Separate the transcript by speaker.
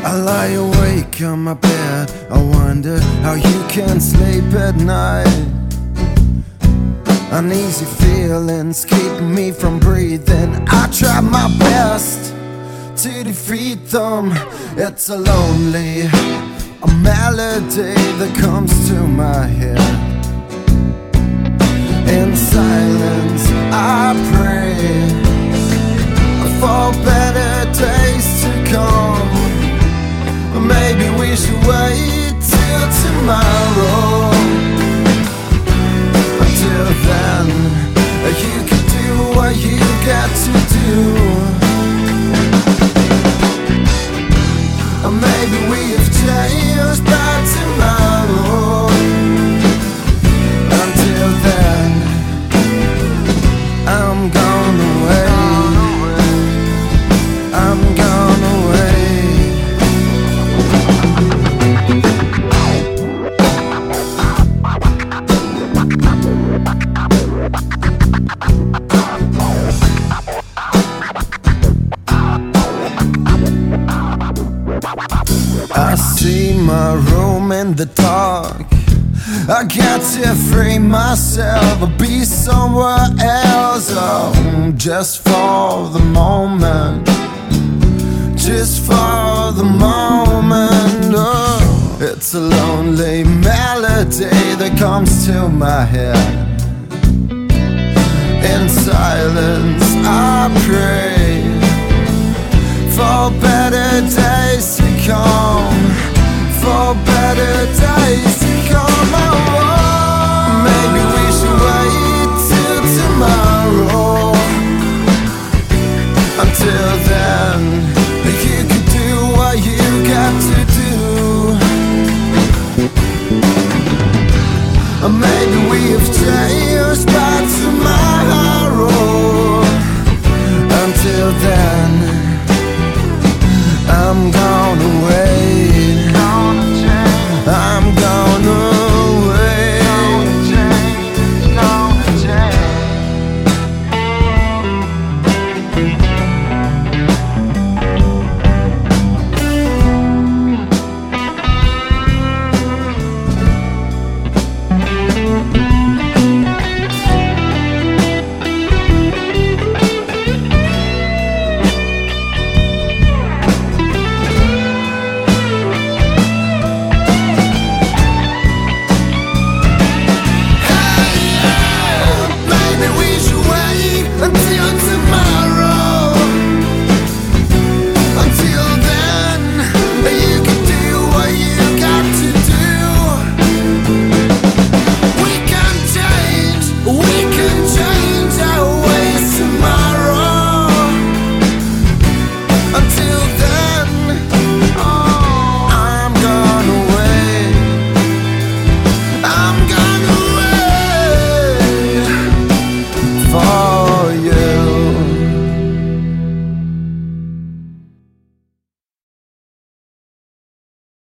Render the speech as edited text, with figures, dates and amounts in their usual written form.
Speaker 1: I lie awake on my bed, I wonder how you can sleep at night. Uneasy feelings keep me from breathing. I try my best to defeat them. It's a lonely melody that comes to my head. In silence I pray for better days to come. Maybe we should wait till tomorrow. Until then, you can do what you got to do. Maybe we have changed by tomorrow. Until then, I'm gone away. I'm gone away. I see my room in the dark. I got to free myself, be somewhere else. Oh, just for the moment. Just for the moment. Oh, it's a lonely melody that comes to my head. In silence I pray for better days